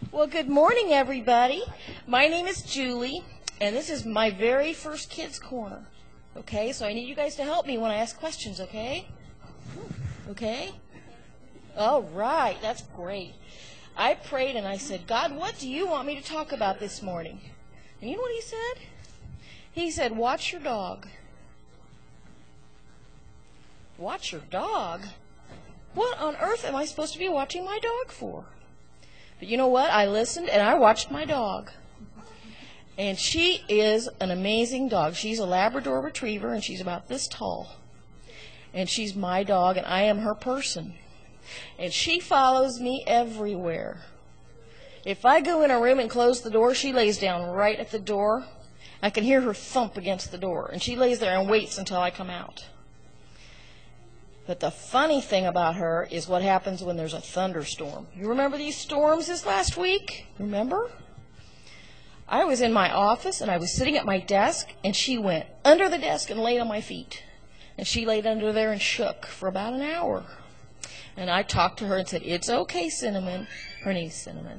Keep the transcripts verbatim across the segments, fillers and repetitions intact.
Well, good morning, everybody. My name is Julie, and this is my very first Kids Corner. Okay, so I need you guys to help me when I ask questions, okay? Okay? All right, that's great. I prayed and I said, God, what do you want me to talk about this morning? And you know what he said? He said, watch your dog. Watch your dog? What on earth am I supposed to be watching my dog for? But you know what? I listened and I watched my dog. And she is an amazing dog. She's a Labrador Retriever and she's about this tall. And she's my dog and I am her person. And she follows me everywhere. If I go in a room and close the door, she lays down right at the door. I can hear her thump against the door. And she lays there and waits until I come out. But the funny thing about her is what happens when there's a thunderstorm. You remember these storms this last week? Remember? I was in my office and I was sitting at my desk and she went under the desk and laid on my feet. And she laid under there and shook for about an hour. And I talked to her and said, it's okay, Cinnamon. Her name's Cinnamon.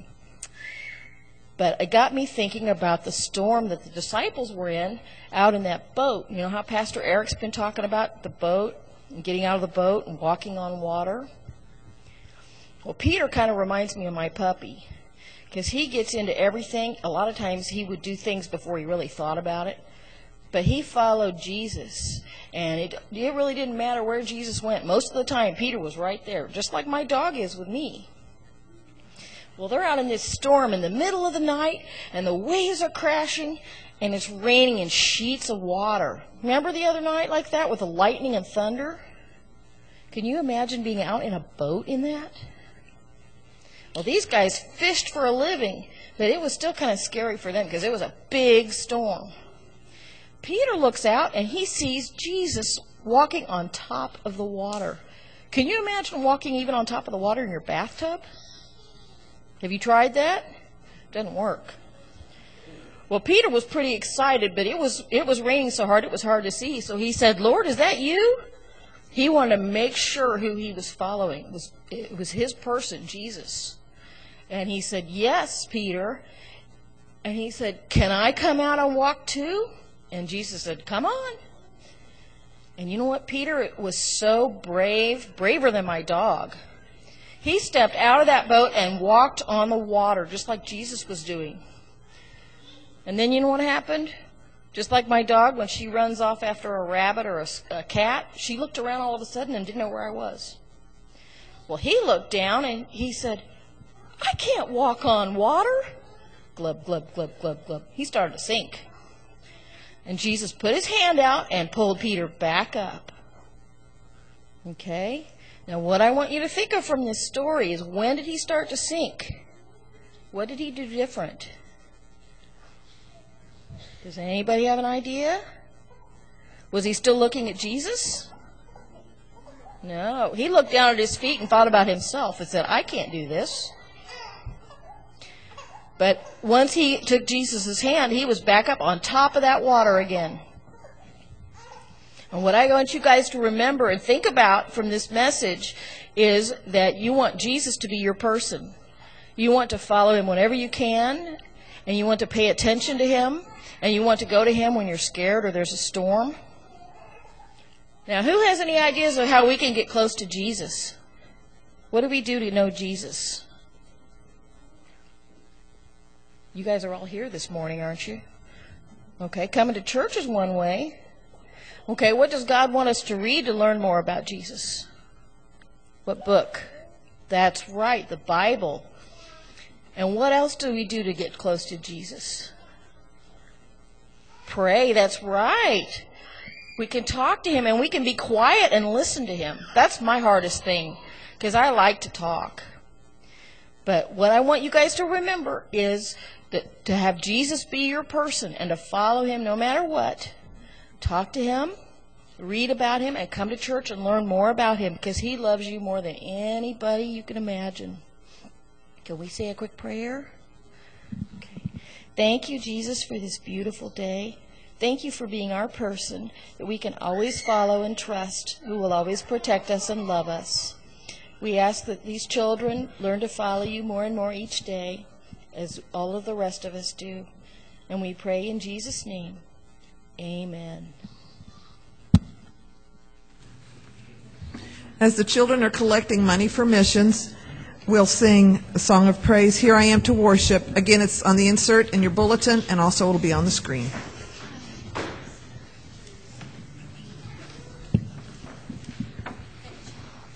But it got me thinking about the storm that the disciples were in out in that boat. You know how Pastor Eric's been talking about the boat? And getting out of the boat and walking on water. Well, Peter kind of reminds me of my puppy because he gets into everything. A lot of times he would do things before he really thought about it. But he followed Jesus, and it, it really didn't matter where Jesus went. Most of the time, Peter was right there, just like my dog is with me. Well, they're out in this storm in the middle of the night, and the waves are crashing, and it's raining in sheets of water. Remember the other night like that with the lightning and thunder? Can you imagine being out in a boat in that? Well, these guys fished for a living, but it was still kind of scary for them because it was a big storm. Peter looks out and he sees Jesus walking on top of the water. Can you imagine walking even on top of the water in your bathtub? Have you tried that? Doesn't work. Well, Peter was pretty excited, but it was it was raining so hard it was hard to see. So he said, Lord, is that you? He wanted to make sure who he was following. It was, it was his person, Jesus. And he said, yes, Peter. And he said, can I come out and walk too? And Jesus said, come on. And you know what? Peter was so brave, braver than my dog. He stepped out of that boat and walked on the water, just like Jesus was doing. And then you know what happened? Just like my dog, when she runs off after a rabbit or a, a cat, she looked around all of a sudden and didn't know where I was. Well, he looked down and he said, I can't walk on water. Glub, glub, glub, glub, glub. He started to sink. And Jesus put his hand out and pulled Peter back up. Okay? Now, what I want you to think of from this story is, when did he start to sink? What did he do different? Does anybody have an idea? Was he still looking at Jesus? No. He looked down at his feet and thought about himself and said, I can't do this. But once he took Jesus' hand, he was back up on top of that water again. And what I want you guys to remember and think about from this message is that you want Jesus to be your person. You want to follow him whenever you can, and you want to pay attention to him, and you want to go to him when you're scared or there's a storm. Now, who has any ideas of how we can get close to Jesus? What do we do to know Jesus? You guys are all here this morning, aren't you? Okay, coming to church is one way. Okay, what does God want us to read to learn more about Jesus? What book? That's right, the Bible. And what else do we do to get close to Jesus? Pray, that's right. We can talk to him and we can be quiet and listen to him. That's my hardest thing, because I like to talk. But what I want you guys to remember is that to have Jesus be your person and to follow him no matter what. Talk to him, read about him, and come to church and learn more about him, because he loves you more than anybody you can imagine. Can we say a quick prayer? Okay. Thank you, Jesus, for this beautiful day. Thank you for being our person that we can always follow and trust, who will always protect us and love us. We ask that these children learn to follow you more and more each day. as all of the rest of us do. And we pray in Jesus' name. Amen. As the children are collecting money for missions, we'll sing a song of praise, Here I Am to Worship. Again, it's on the insert in your bulletin, and also it'll be on the screen.